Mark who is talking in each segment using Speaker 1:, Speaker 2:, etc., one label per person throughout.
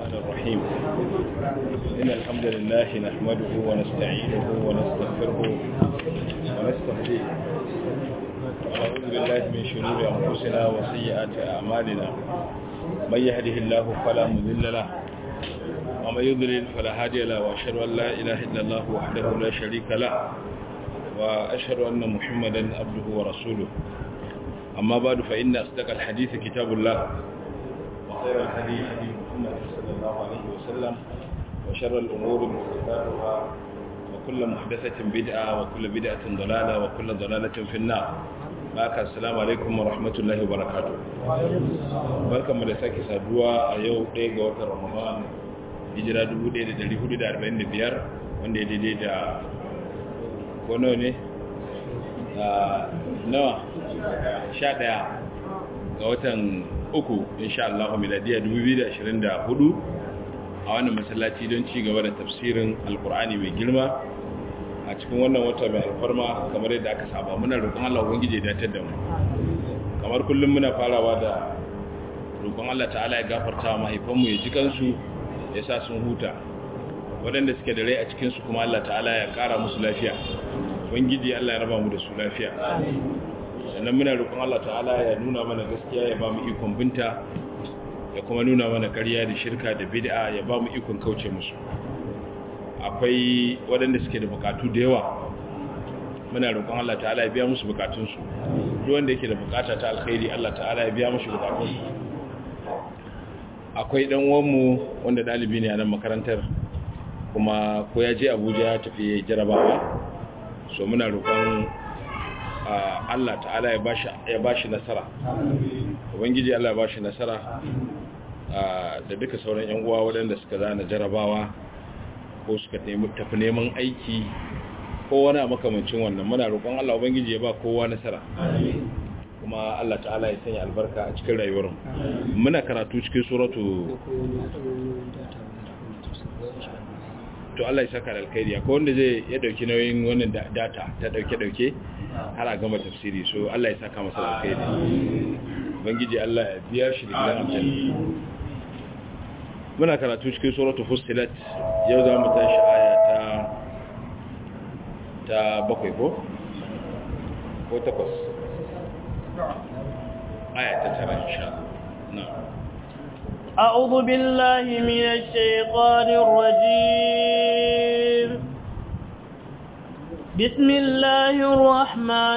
Speaker 1: الرحمن الرحيم إن الحمد لله نحمده ونستعينه ونستغفره ونستهديه ونعوذ بالله من شرور أنفسنا وسيئات أعمالنا من يهده الله فلا مضل له ومن يضلل فلا هادي له وأشهد أن لا إله إلا الله وحده لا شريك له وأشهد أن محمدا عبده ورسوله أما بعد فإن أصدق الحديث كتاب الله وخير الحديث حديث محمد صلى الله عليه وسلم وشر الأمور محدثاتها وكل محدثة بدعة وكل بدعة ضلالة وكل ضلالة في النار. السلام عليكم ورحمة الله وبركاته. barkan mu da sake saduwa a yau ɗaya ga watan Ramadan hijira 1445 wanda ya daidai da kono ne nawa 11 ga watan uku insha Allah miladiya 2024 a wannan masallaci don ci gaba da tafsirin alkur'ani mai girma a cikin wannan wata mai alfarma kamar yadda aka saba muna roƙon Allah ubangije ya datar da mu kamar kullum muna farawa da roƙon Allah ta'ala ya gafarta mahaifanmu ya ji kansu ya sa sun huta waɗanda suke da rai a cikinsu kuma Allah ta'ala ya ƙara musu lafiya ubangiji Allah ya raba mu da su lafiya sannan muna roƙon Allah ta'ala ya nuna mana gaskiya ya ba mu ikon binta ya kuma nuna mana ƙarya da shirka da bid'a ya ba mu ikon kauce musu akwai waɗanda suke da bukatu da yawa muna roƙon Allah ta'ala ya biya musu bukatunsu duk wanda yake da bukata ta alkhairi Allah ta'ala ya biya musu bukatunsu akwai dan uwanmu wanda dalibi ne a nan makarantar kuma ko ya je Abuja ya tafi jarabawa so muna roƙon Allah ta'ala ya bashi nasara ubangiji Allah ya bashi nasara da duka sauran yan uwa waɗanda suka zana jarabawa ko suka tafi neman aiki ko wani a makamancin wannan muna roƙon Allah ubangiji ya ba kowa nasara kuma Allah ta'ala ya sanya albarka a cikin rayuwar mu muna karatu cikin suratu to Allah ya saka da alkhairi akwai wanda zai ya dauki nauyin wannan data ta dauke har a gama tafsiri so Allah ya saka masa alkhairi ubangiji Allah ya biya shi da gidan aljanna muna karatu cikin suratul fussilat yau za mu tashi aya ta 7 ko 8 aya ta 9 insha Allah na'am
Speaker 2: أعوذ بالله من الشيطان الرجيم بسم الله الرحمن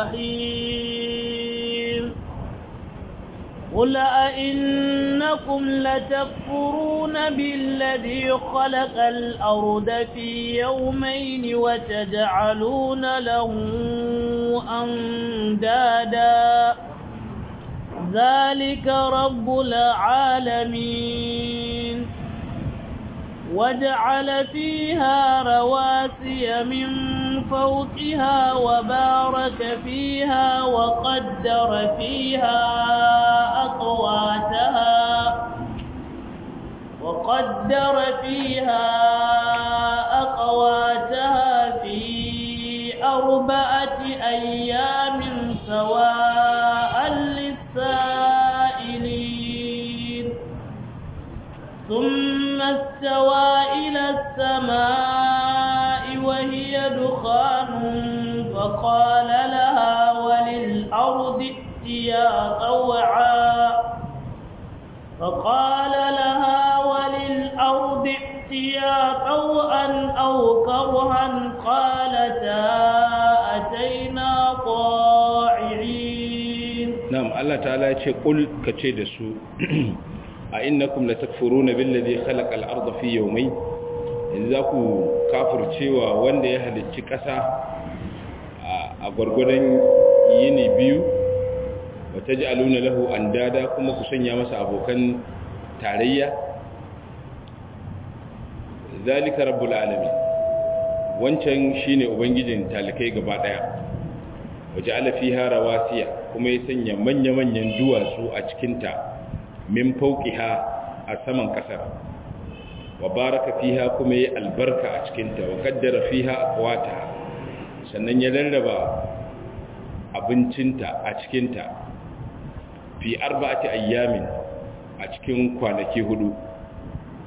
Speaker 2: الرحيم قل أئنكم لتكفرون بالذي خلق الأرض في يومين وتجعلون له أندادا ذلك رب العالمين وجعل فيها رواسي من فوقها وبارك فيها وقدر فيها أقواتها في 4 أيام سواء للسائلين ثم استوى إلى السماء وهي دخان فقال لها وللأرض ائتيا طوعا أو كرها قالتا أتينا طاعين
Speaker 1: نعم الله تعالى يقول كتير دسو أئنكم لتكفرون بالذي خلق الأرض في يومين إذا كو كافر cewa wanda ya halicci ƙasa a gurgurdan yini biyu wataj'aluna lahu andada kuma ku sanya masa abokan tarayya zalika rabbul alamin wancan shine ubangijin talikai gaba daya waja'ala fiha rawasiya kuma ya sanya manya-manyan duwatsu a cikin ta min fawqiha a saman kasar wa baraka fiha kuma ya albarka a cikin ta wa qaddara fiha aqwataha sannan ya rarraba abincinta a cikin ta fi 4 ayyamin a cikin kwanaki 4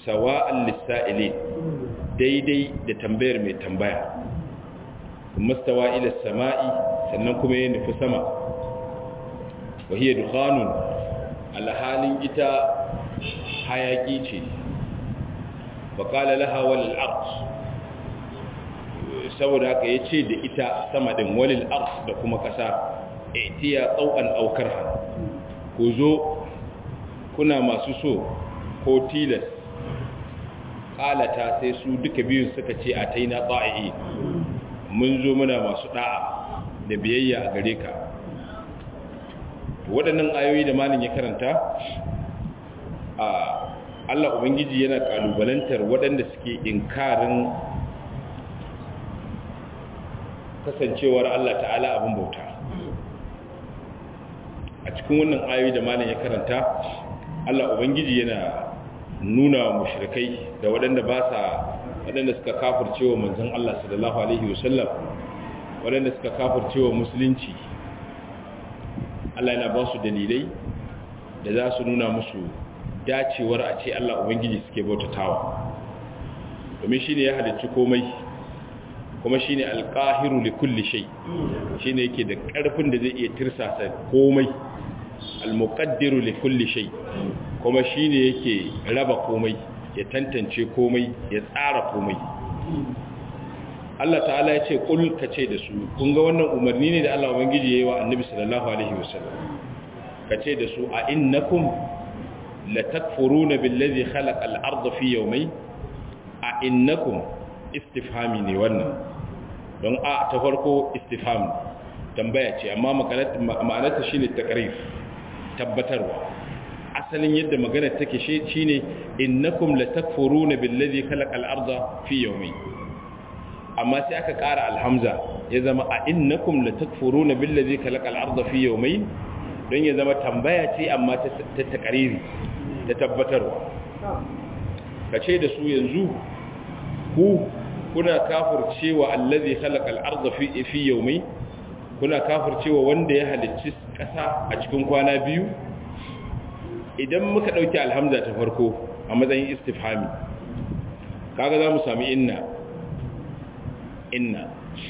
Speaker 1: sawa'an lis-sa'ilin daidai da tambayar mai tambaya mastawa ila sama'i sannan kuma ya nufi sama wa hiya dukhanun alhalin ita hayaki ce fa qala laha wal ard saboda haka yace da ita sama din walil ard da kuma kasa itiya tsawan aw karhan ku zo kuna masu so ko tilas qalata sai su duka biyun suka ce ataina ta'i mun zo muna masu da'a da biyayya a gare ka waɗannan ayoyi da malin ya karanta a Allah Ubangiji yana kalubalantar waɗanda suke inkarin kasancewar Allah ta'ala abin bauta a cikin wannan ayoyi da malin ya karanta Allah Ubangiji yana nuna wa mushrikai da waɗanda suka kafircewa manzon Allah sallallahu alaihi wasallam waɗanda suka kafircewa musulunci Allah yana ba su dalilai da za su nuna musu dacewar a ce Allah Ubangiji suke bautatawa domin shine ya halicci komai kuma shine alqahiru li kulli shay shine yake da ƙarfin da zai iya tirsasa komai almuqaddiru li kulli shay kuma shine yake raba komai ya tantance komai ya tsara komai Allah ta'ala ya ce kul kace da su kun ga wannan umarni ne da Allah ubangiji yayi wa annabi sallallahu alaihi wasallam kace da su a innakum latakfuruna billazi khalaqa al-ardha fi yawmayn a innakum istifhami ne wannan don a ta farko istifham tambaya ce amma ma'anarta shine takrif tabbatarwa asalin yadda magana take shine innakum latakfuruna billazi khalaqa al-ardha fi yawmayn amma sai aka ƙara alhamza ya zama a innakum latakfuruna billazi khalaqa al-ardha fi yawmayn don ya zama tambaya ce amma ta takariri ta tabbatarwa kace da su yanzu ku kuna kafircewa allazi khalaqa al-ardha fi yawmayn kuna kafircewa wanda ya halicci ƙasa a cikin kwana biyu idan muka dauki alhamza ta farko a matsayin istifhami kaga za mu sami inna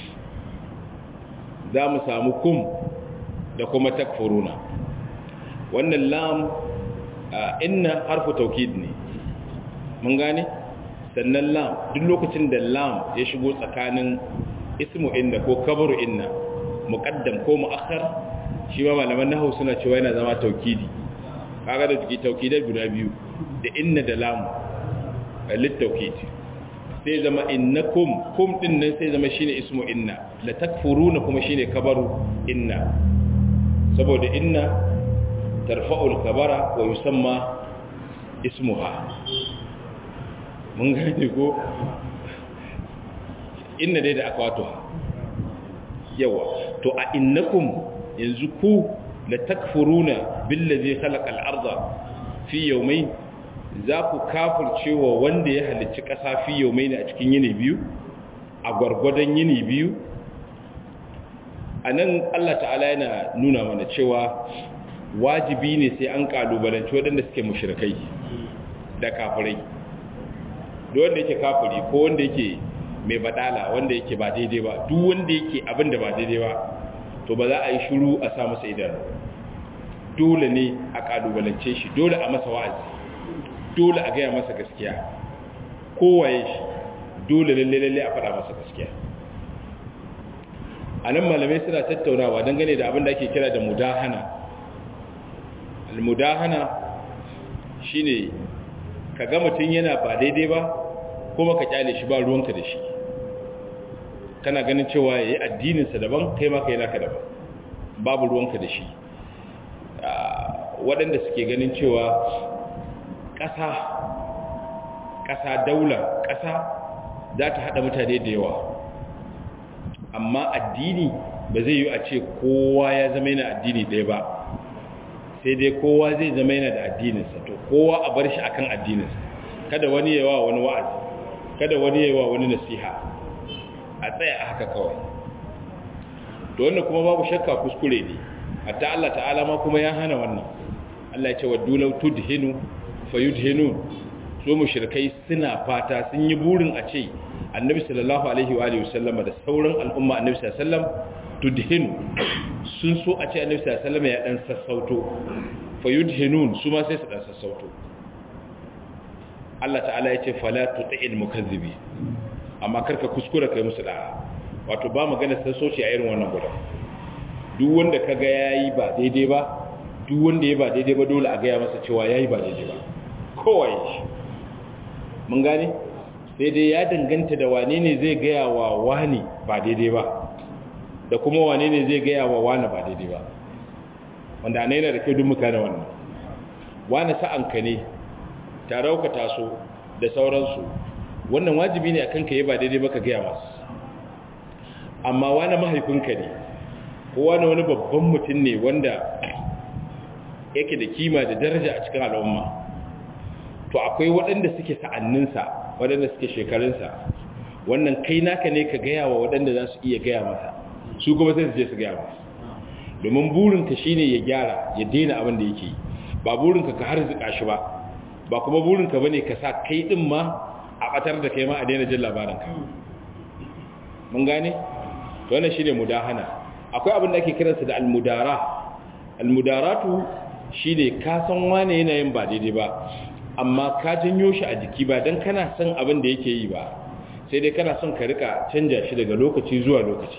Speaker 1: za mu samu kum da kuma takfuruna wannan lam inna harfu taukid ne mun gane sannan lam duk lokacin da lam ya shigo tsakanin ismu inna ko kabaru inna muqaddam ko muakhar shi ma malaman nahwu suna cewa yana zama taukidi kaga da take taukidai guda biyu da inna da lam lit taukid sai zama innakum kum din nan sai zama shine ismu inna la takfuruna kuma shine kabaru inna saboda inna tarfa'u al-kabara wa yusamma ismuha mun gane ko inna dai da aka wato yawa to a innakum yanzu ku la takfuruna billazi khalaqa al-ardha fi yawmayn za ku kafircewa wanda ya halicci ƙasa fi yau mai a cikin yini biyu a gwargwadon yini biyu a nan Allah ta'ala yana nuna mana cewa wajibi ne sai an ƙalubalanci waɗanda suke mushrikai da kafirai da wanda yake kafiri ko wanda yake mai badala wanda yake ba daidai ba duk wanda yake abin da ba daidai ba to ba za a yi shiru a sa masa idanu dole ne a ƙalubalance shi dole a masa wa'azi dole a gaya masa gaskiya kowaye shi dole lalle a faɗa masa gaskiya a nan malamai suna tattaunawa dangane da abin da ake kira da mudahana al-mudahana shine ka ga mutum yana ba daidai ba kuma ka kyale shi ba ruwanka da shi kana ganin cewa yayi addininsa daban kai ma kai naka daban babu ruwanka da shi waɗanda suke ganin cewa ƙasa daula ƙasa za ta haɗa mutane da yawa amma addini ba zai yi a ce kowa ya zama yana addini ɗaya ba sai dai kowa zai zama yana da addininsa to kowa a bar shi akan addininsa kada wani yawa wani wa'azi kada wani yawa wani nasiha a tsaya a haka kawai to wannan kuma babu shakka kuskure ne hatta Allah ta'ala ma kuma ya hana wannan Allah ya ce waddu law tudhinu fayudhinun so mushrikai suna fata sun yi burin a ce annabi sallallahu alaihi wa alihi wasallama da sauran al'umma annabi sallallahu alaihi wasallam tudhinu sun so a ce annabi sallallahu alaihi wasallam ya dan sassauto fayudhinun su ma sai su dan sassauto Allah ta'ala ya ce fala tuti'il mukazzibi amma karka kuskura kai musu da'a wato ba magana sassauci a irin wannan gudan duk wanda kaga yayi ba daidai ba duk wanda ya ba daidai ba dole a ga ya masa cewa yayi ba daidai ba kowa shi mun gane sai dai ya danganta da wane ne zai gaya wa wani ba daidai ba da kuma wane ne zai gaya wa wani ba daidai ba wanda ana yana da kyau duk muka da wannan wani sa'anka ne tarauka taso da sauransu wannan wajibi ne akan ka yi ba daidai ba ka gaya masu amma wani mahaifinka ne ko wani babban mutum ne wanda yake da kima da daraja a cikin al'umma to akwai waɗanda suke sa'anninsa waɗanda suke shekarunsa wannan kai naka ne ka gaya wa waɗanda za su iya gaya masa su kuma sai su je su gaya masa domin burinka shi ne ya gyara ya daina abin da yake yi ba burinka ka harzuka shi ba kuma burinka ba ne ka sa kai ɗin ma a ɓatar da kai ma a daina jin labarinka mun gane? to wannan shi ne mudahana akwai abin da ake kiransa da almudara almudaratu shi ne ka san wane yanayin ba daidai ba amma ka janyo shi a jiki ba don kana son abin da yake yi ba sai dai kana son ka rika canja shi daga lokaci zuwa lokaci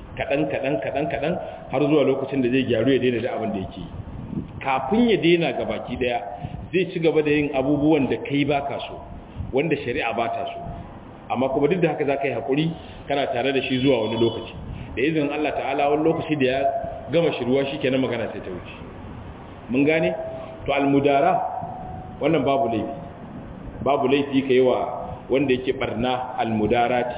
Speaker 1: kaɗan har zuwa lokacin da zai gyaru ya daina da abin da yake yi kafin ya daina ga baki daya zai ci gaba da yin abubuwan da kai ba ka so wanda shari'a ba ta so amma kuma duk da haka za ka yi haƙuri kana tare da shi zuwa wani lokaci da izinin Allah ta'ala wani lokaci da ya gama shiruwa shi kenan magana sai ta wuce mun gane to almudara wannan babu laifi ka yi wa wanda yake barna almudarati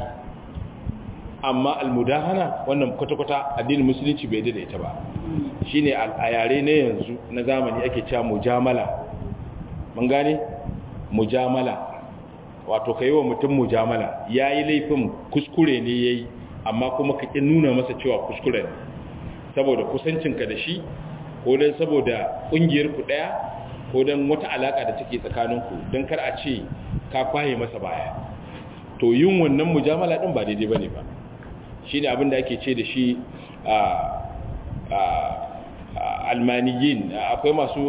Speaker 1: amma almudahana wannan kwata-kwata addinin musulunci bai da ita ba shine a yare na yanzu na zamani ake cewa mujamala mun gane mujamala wato kai wa mutum mujamala yayi laifin kuskure ne yayi amma kuma ka kin nuna masa cewa kuskure ne saboda kusancinka da shi ko dan saboda kungiyar ku daya ko dan wata alaka da take tsakaninku dan kar a ce ka kwaye masa baya to yin wannan mujamala din ba daidai bane ba shine abin da ake ce da shi almaniyin akwai masu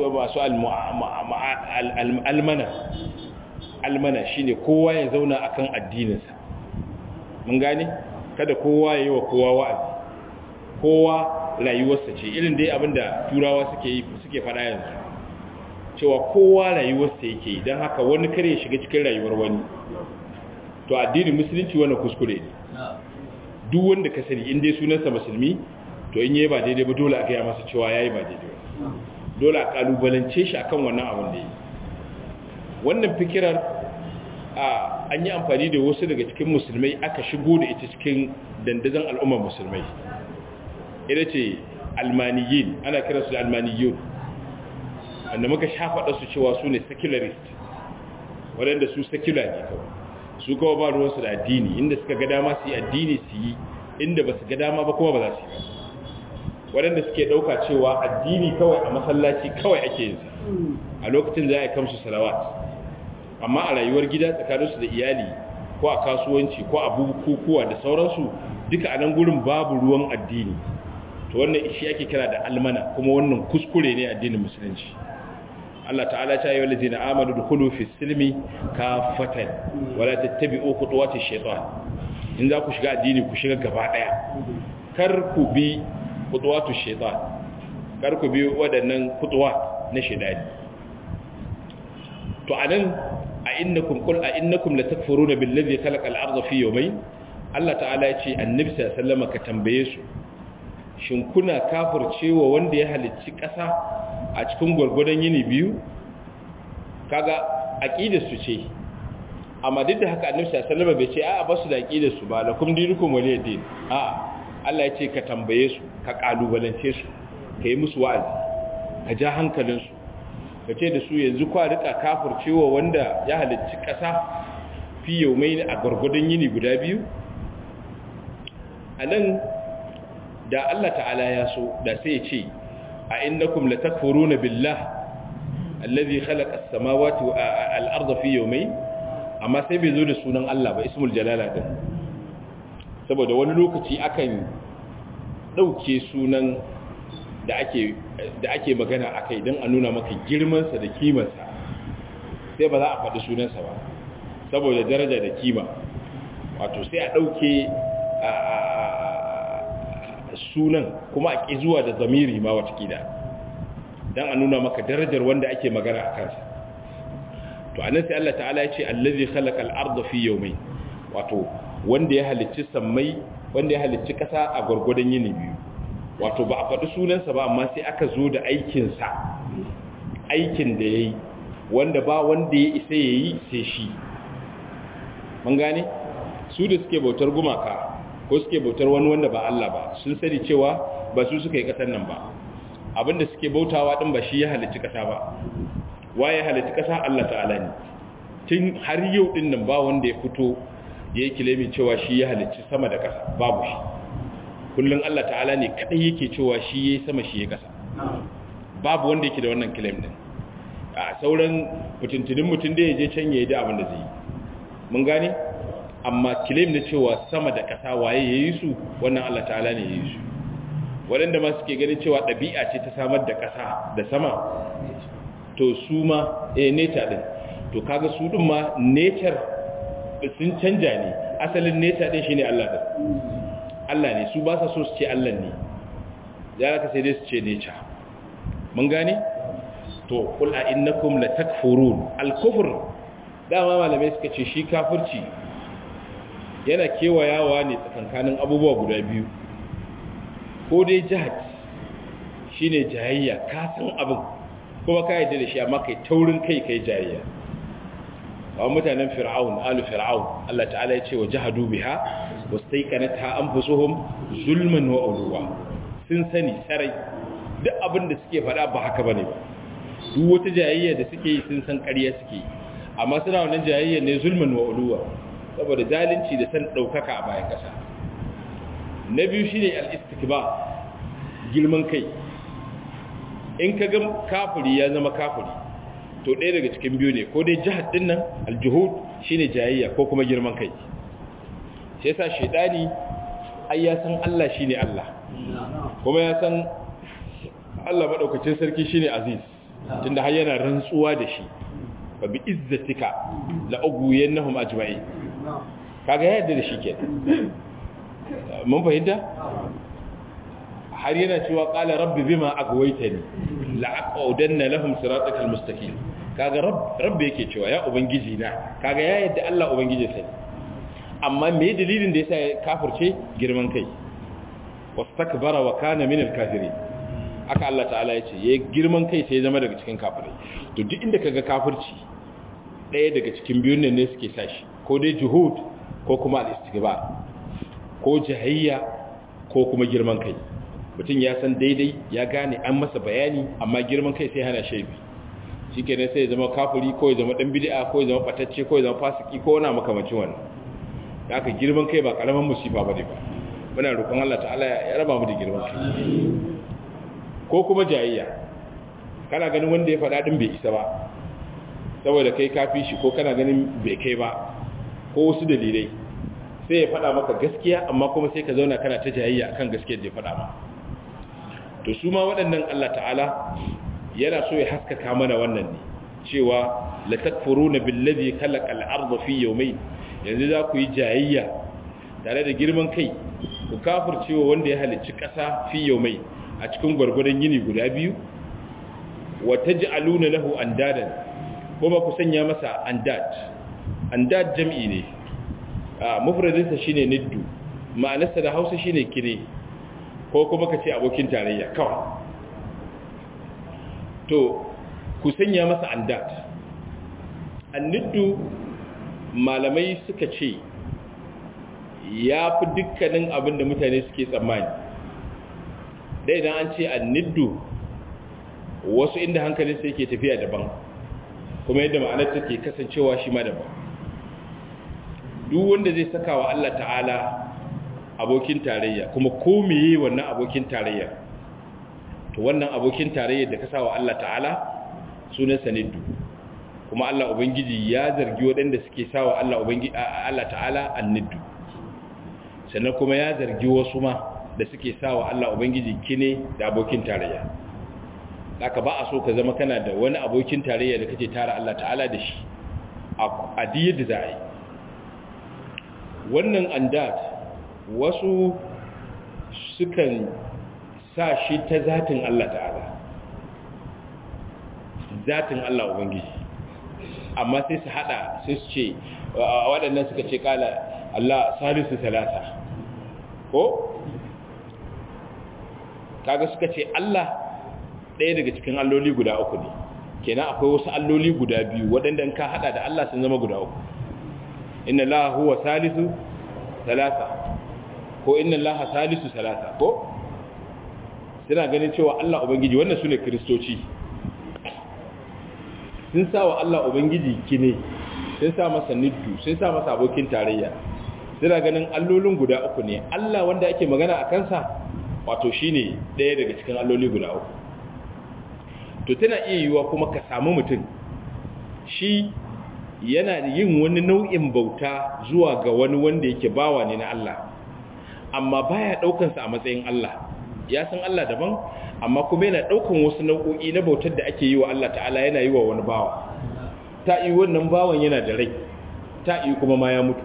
Speaker 1: almana shine kowa ya zauna akan addininsa mun gane kada kowa ya yi wa kowa wa'azi kowa rayuwarsa ce irin dai abinda turawa suke fada yanzu cewa kowa rayuwarsa yake yi don haka wani kare ya shiga cikin rayuwar wani to addinin musulunci wannan kuskure ne duk wanda ka sani in dai sunansa musulmi to in yayi ba daidai ba dole a gaya masa cewa yayi ba daidai ba dole a kalubalance shi akan wannan abin da yi wannan fikirar an yi amfani da wasu daga cikin musulmai aka shigo da ita cikin dandazon al'ummar musulmai ita ce almaniyin ana kiransu da almaniyun wanda muka shafaɗa su cewa su ne secularist waɗanda su secular ne kawai su kawai ba ruwansu da addini inda suka ga dama su yi addini su yi inda ba su ga dama ba kuma ba za su yi ba waɗanda suke ɗauka cewa addini kawai a masallaci kawai ake yin a lokacin za a yi kamsu salawat amma a rayuwar gida tsakaninsu da iyali ko a kasuwanci ko a bukukuwa da sauransu duka a nan gurin babu ruwan addini to wannan shi ake kira da almana kuma wannan kuskure ne addinin musulunci Allah ta'ala ta yi wallazi na amadu da kulu fi silmi kafatan wala tattabi'u khutuwati shaytan in za ku shiga addini ku shiga gaba daya kar ku bi khutuwatu shaytan kar ku bi wadannan khutuwat na shaytani to anan a innakum latakfuruna billazi khalaqa al-ardha fi yawmayn Allah ta'ala ya ce annabi sallallahu alaihi wasallam ka tambaye su shin kuna kafircewa wanda ya halicci ƙasa a cikin gwargwadon yini biyu kaga aqidar su ce amma duk da haka annabi sallallahu alaihi wasallam bai ce a'a ba su da aqidar su ba lakum dinukum waliyadin a'a Allah ya ce ka tambaye su ka kalubalance su ka yi musu wa'azi ka ja hankalin su ka ce da su yanzu kwa rika kafircewa wanda ya halicci ƙasa fi yawmayn a gwargwadon yini guda biyu anan da Allah ta'ala ya so da sai ya ce a innakum latakfuruna billah allazi khalaqa as-samawati wa al-ardha fi yawmayn amma sai bai zo da sunan Allah ba ismul jalala din saboda wani lokaci akan dauke sunan da ake magana akai dan a nuna maka girman sa da kimar sa sai ba za a faɗi sunan sa ba saboda daraja da kima wato sai a dauke sunan kuma a ƙi zuwa da zamiri ma watakila don a nuna maka darajar wanda ake magana a kansa to anan sai Allah ta'ala ya ce allazi khalaqa al-ardha fi yawmayn wato wanda ya halicci sammai wanda ya halicci kasa a gurgurdan yini biyu wato ba a faɗi sunansa ba amma sai aka zo da aikin sa aikin da yayi wanda ba wanda ya isa yayi sai shi mun gane su da suke bautar gumaka ko suke bautar wani wanda ba Allah ba sun sani cewa ba su suka yi kasar nan ba abinda suke bautawa din ba shi ya halicci kasa ba waye halicci kasa Allah ta'ala ne tun har yau din nan ba wanda ya fito yayi kilemi cewa shi ya halicci sama da kasa babu shi kullun Allah ta'ala ne kadai yake cewa shi yayi sama shi yayi kasa babu wanda yake da wannan kilemi din a sauran mutuntunin mutun da yaje can yayi da abin da zai yi mun gane amma claim na cewa sama da ƙasa waye ya yi su wannan Allah ta'ala ne ya yi su waɗanda ma suke ganin cewa ɗabi'a ce ta samar da ƙasa da sama to su ma nature ɗin to kaga su ɗin ma nature sun canja ne asalin nature ɗin shi ne Allah ɗin Allah ne su ba sa so su ce Allah ne ya ka sai dai su ce nature mun gane to qul a innakum la takfurun al-kufr dama malamai suka ce shi kafirci yana kewayawa ne tsakankanin abubuwa guda biyu ko dai jihad shine jayayya ka san abin kuma ka yarda da shi amma kai taurin kai kai jayayya ba mutanen fir'aun alu fir'aun Allah ta'ala ya ce wa jahadu biha wastaiqanatha anfusuhum zulman wa ulwa sun sani sarai duk abin da suke faɗa ba haka bane ba duk wata jayayya da suke yi sun san ƙarya suke yi amma suna wannan jayayya ne zulman wa ulwa saboda zalunci da san daukaka a bayan kasa na biyu shine al-istikbar girman kai in ka ga kafiri ya zama kafiri to ɗaya daga cikin biyu ne ko dai jihad din nan al-juhud shine jayayya ko kuma girman kai sai yasa shedani ai ya san Allah shine Allah kuma ya san Allah madaukakin sarki shine aziz tunda har yana rantsuwa da shi fa bi izzatika la ugwiyannahum ajma'in kaga yadda da shi ke mun fahimta har yana cewa qala rabbi bima agwaytani la aqudanna lahum siratakal mustaqim kaga rabbi yake cewa ya ubangiji na kaga ya yadda Allah ubangiji sai amma me dalilin da yasa ya kafirce girman kai wastakbara wa kana min al-kafirin aka Allah ta'ala yace yayi girman kai sai ya zama daga cikin kafirai to duk inda kaga kafirci daya daga cikin biyun ne suke sashi ko dai juhud ko kuma al-istikbar ko jahiyya ko kuma girman kai mutum ya san daidai ya gane an masa bayani amma girman kai sai hana shaibi shikenan sai ya zama kafiri ko ya zama dan bid'a ko ya zama batacce ko ya zama fasiki ko wani makamacin wannan haka girman kai ba karaman musifa bane ba muna roƙon Allah ta'ala ya raba mu da girman kai ko kuma jahiyya kana ganin wanda ya faɗa din bai isa ba saboda kai kafi shi ko kana ganin bai kai ba ko wasu dalilai sai ya faɗa maka gaskiya amma kuma sai ka zauna kana ta jayayya akan gaskiyar da ya faɗa ma to su ma waɗannan Allah ta'ala yana so ya haskaka mana wannan ne cewa la takfuruna billazi khalaqa al-ardha fi yawmayn yanzu za ku yi jayayya tare da girman kai ku kafircewa wanda ya halicci ƙasa fi yawmayn a cikin gwargwadon yini guda biyu wa taj'aluna lahu andadan kuma ku sanya masa andad jam'i ne mufradinsa shine niddu ma'anarsa da Hausa shine kire ko kuma kace abokin tarayya kawai to ku sanya masa andad anniddu malamai suka ce ya fi dukkanin abin da mutane suke tsammani dai idan an ce anniddu wasu inda hankalinsa yake tafiya daban kuma yadda ma'anar take kasancewa shi ma daban duk wanda zai saka wa Allah ta'ala abokin tarayya kuma ko meye wannan abokin tarayya to wannan abokin tarayya da ka sa wa Allah ta'ala sunansa niddu. Kuma Allah ubangiji ya zargi waɗanda suke sawa Allah ta'ala anniddu, sannan kuma ya zargi wasu ma da suke sawa Allah ubangiji kine da abokin tarayya. Haka ba a so ka zama kana da wani abokin tarayya da kake tara Allah ta'ala da shi a diyar da za a yi. Wannan andat wasu sukan sa shi ta zatin Allah ta'ala, zatin Allah ubangiji, amma sai su hada sai su ce waɗannan suka ce kala Allah salisu salasa, ko kaga suka ce Allah ɗaya daga cikin alloli guda uku ne, kenan akwai wasu alloli guda biyu waɗanda ka hada da Allah sun zama guda uku. Inna Allah huwa salisu salasa, ko inna Allah salisu salasa, ko suna ganin cewa Allah ubangiji, wannan sune kristoci, sun sa wa Allah ubangiji kine, sun sa masa niddu, sun sa masa abokin tarayya. Suna ganin allolin guda uku ne. Allah wanda ake magana a kansa wato shine ɗaya daga cikin alloli guda uku. To tana iya yiwuwa kuma ka samu mutum shi yana yin wani nau'in bauta zuwa ga wani wanda yake bawa ne na Allah, amma baya daukansa a matsayin Allah. Ya san Allah daban, amma kuma yana daukan wasu nau'o'i na bautar da ake yi wa Allah ta'ala yana yi wa wani bawa. Ta yi wannan bawan yana da rai, ta yi kuma ma ya mutu.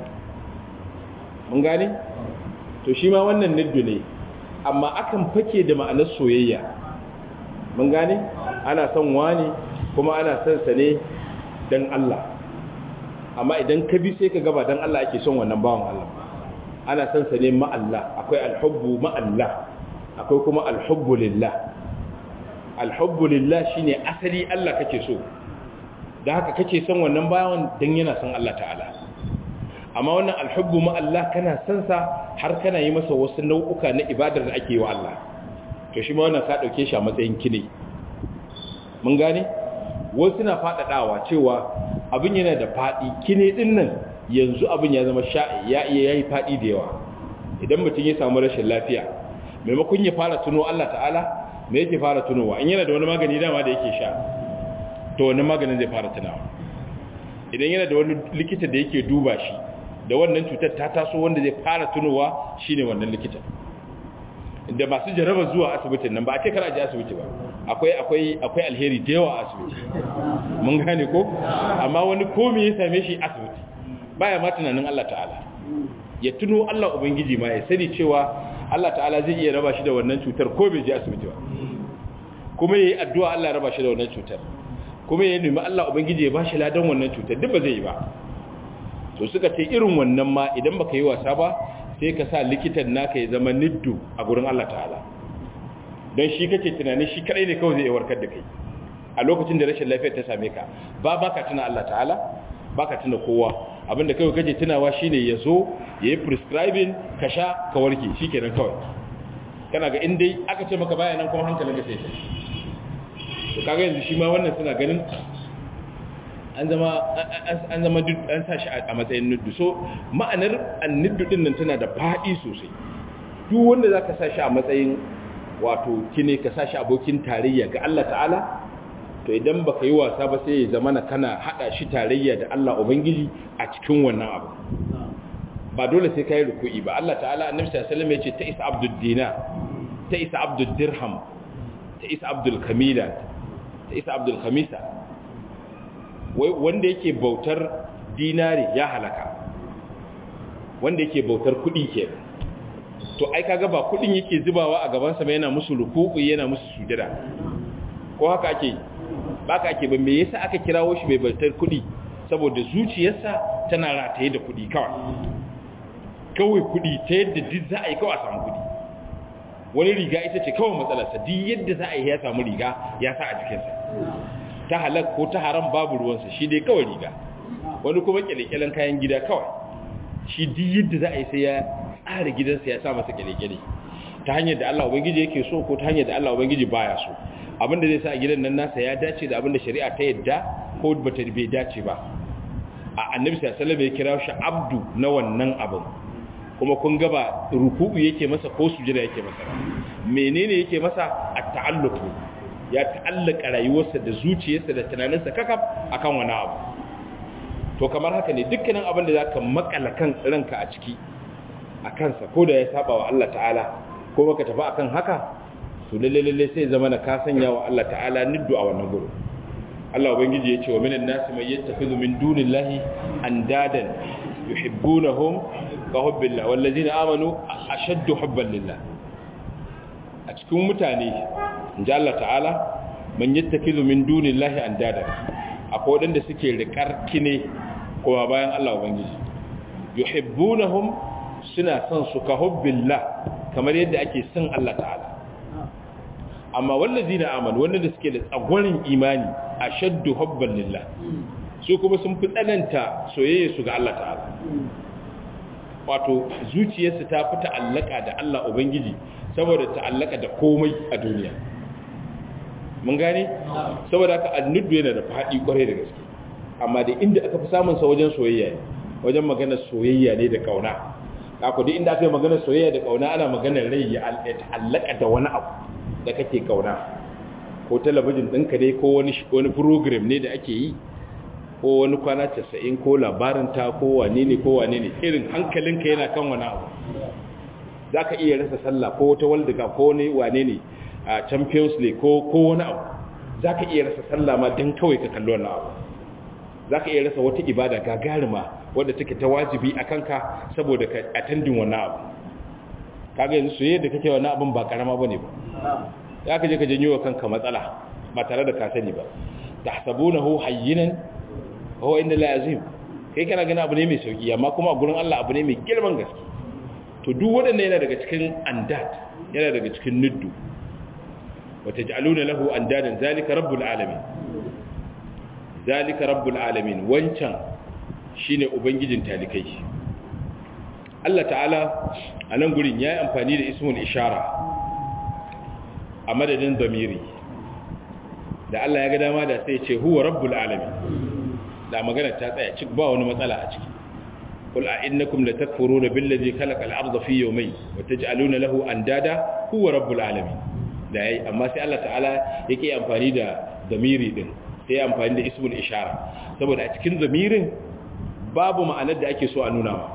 Speaker 1: Mun gane? To shi ma wannan niddu ne, amma akan fake da ma'anar soyayya. Mun gane? Ana son wani kuma ana son sa ne dan Allah. Amma idan ka bi sai ka gaba dan Allah ake son wannan bawan Allah. Ana son sa ne ma Allah. Akwai alhubbu ma Allah, akwai kuma alhubbu lillah. Alhubbu lillah shine asali Allah kake so, da haka kake son wannan bawan dan yana son Allah ta'ala. Amma wannan alhubbu ma Allah kana son sa har kana yi masa wasu nau'uka na ibadar da ake yi wa Allah, to shi ma wannan ka dauke shi a matsayin kine. Mun gane? Wasu na faɗaɗawa cewa abin yana da faɗi, kine ɗin nan yanzu abin ya zama sha'i, ya yi faɗi da yawa. Idan mutum ya samu rashin lafiya, maimakon ya fara tuno Allah ta'ala, me yake fara tunowa? In yana da wani magani dama da yake sha, to wani maganin zai fara tunawa. Idan yana da wani likita da yake duba shi, da wannan cutar ta taso, wanda zai fara tunowa shine wannan likita. Da masu jaraba zuwa asibitin nan, ba a ce kar a je asibiti ba, akwai alheri da yawa a asibiti. Mun gane ko? Amma wani komi ya same shi asibiti baya ma tunanin Allah ta'ala, ya tuno Allah ubangiji ma ya sani cewa Allah ta'ala zai iya raba shi da wannan cutar ko bai je asibiti ba, kuma yayi addu'a Allah ya raba shi da wannan cutar, kuma ya nemi Allah ubangiji ya ba shi ladan wannan cutar, duk ba zai yi ba. To suka ce irin wannan ma idan baka yi wasa ba, sai ka sa likitan naka ya zama niddu a gurin Allah ta'ala, don shi kake tunanin shi kadai ne kawai zai warkar da kai a lokacin da rashin lafiyar ta same ka. Baka tuna Allah ta'ala, baka tuna kowa, abinda kawai kake tunawa shine ya zo ya yi prescribing ka sha ka warke, shikenan kawai. Kana ga in dai aka ce maka baya nan kuma hankalin ka sai ta. To kaga yanzu shi ma wannan suna ganin an sa shi a matsayin niddu. So ma'anar anniddu din nan tana da faɗi sosai. Duk wanda zaka sa shi a matsayin wato kine, ka sa shi abokin tarayya ga Allah ta'ala, to idan baka yi wasa ba sai ya zama kana hada shi tarayya da Allah ubangiji a cikin wannan abu. Ba dole sai kai ruku'i ba. Allah ta'ala, annabi sallallahu alaihi wasallam yace ta isa abdud dinar, ta isa abdud dirham, ta isa abdul kamila, ta isa abdul khamisa. Wanda yake bautar dinari ya halaka, wanda yake bautar kudi kenan. To ai kaga ba kudin yake zubawa a gaban sa ba, yana musu ruku'u, yana musu sujada, ko haka ake? Ba ka ake ba. Me yasa aka kirawo shi mai bautar kudi? Saboda zuciyarsa tana rataye da kudi kawai kudi, ta yadda duk za a yi kawai a samu kudi. Wani riga ita ce kawai matsalarsa, duk yadda za a yi ya samu riga ya sa a jikinsa, ta halak ko ta haram babu ruwansa, shi dai kawai riga. Wani kuma kyalekyalen kayan gida kawai, shi duk yadda za a yi sai ya tsara gidansa ya sa masa kyalekyale, ta hanyar da Allah ubangiji yake so ko ta hanyar da Allah ubangiji baya so. Abinda zai sa a gidan nan nasa ya dace da abinda shari'a ta yadda ko bata bai dace ba. A annabi sallallahu alaihi wasallam ya kira shi abdu na wannan abin, kuma kun ga ba ruku'u yake masa ko sujada yake masa, menene yake masa? At-ta'alluq, ya ta'allaka rayuwarsa da zuciyarsa da tunaninsa kakaf akan wani abu. To kamar haka ne dukkanin abin da zaka makala kan ranka a ciki a kansa ko da ya saba wa Allah ta'ala ko baka tafi akan haka, to lalle sai zama na ka sanya wa Allah ta'ala niddu a wannan gurin. Allah ubangiji ya ce wa minan nasi man yattakhidhu min dunillahi andadan yuhibbunahum ka hubbillah wallazina amanu ashaddu hubban lillah. A cikin mutane inji Allah ta'ala man yattakhidhu min dunillahi andadan, akwai wadanda suke rikar kine kuma bayan Allah ubangiji, yuhibbunahum suna son su ka hubbillah kamar yadda ake son Allah ta'ala. Amma wallazina amanu wanda suke da tsagwarin imani ashaddu hubban lillah, su kuma sun fi tsananta soyayya su ga Allah ta'ala. Wato zuciyarsu ta fi ta'allaka da Allah ubangiji saboda ta'allaka da komai a duniya. Mun gane? Saboda haka annuddu yana da faɗi kwarai da gaske, amma da inda aka fi samun sa wajen soyayya ne, wajen magana soyayya ne da kauna. Kako duk inda aka yi magana soyayya da kauna ana maganar rai ya ta'allaka da wani abu da kake kauna, ko talabijin ɗinka dai ko wani program ne da ake yi, ko wani kwana 90 ko labarinta ko wane ne irin hankalinka yana kan wani abu. Za ka iya rasa sallah ko wata world cup ko wane ne a champions league ko wani abu, za ka iya rasa sallah ma don kawai ka kalli wani abu. Za ka iya rasa wata ibada gagarima wadda take ta wajibi a kanka saboda ka attending wani abu. Kaga yanzu soyayya da kake wani abin ba karama bane ba, ya kaje ka janyo wa kanka matsala ba tare da ka sani ba. Tahsabunahu hayyinan wa huwa inda la azim, kai kana gani abu ne mai sauki amma kuma a gurin Allah abu ne mai girman gaske. To duk waɗannan yana daga cikin andat, yana daga cikin niddu. Wa taj'aluna lahu andadan zalika rabbul alamin, zalika rabbul alamin, wancan shine ubangijin talikai. Allah ta'ala a nan gurin ya yi amfani da ismul ishara a madadin zamiri. Da Allah ya ga dama da sai ce huwa rabbul alamin, da magana ta tsaya cik ba wani matsala a ciki. Qul a innakum latakfuruna billazi khalaqa al-ardha fi yawmayn wa taj'aluna lahu andada huwa rabbul alamin. Da yayi amma sai Allah ta'ala yake amfani da zamiri din, sai ya amfani da ismul ishara saboda a cikin zamirin babu ma'anar da ake so a nuna ma.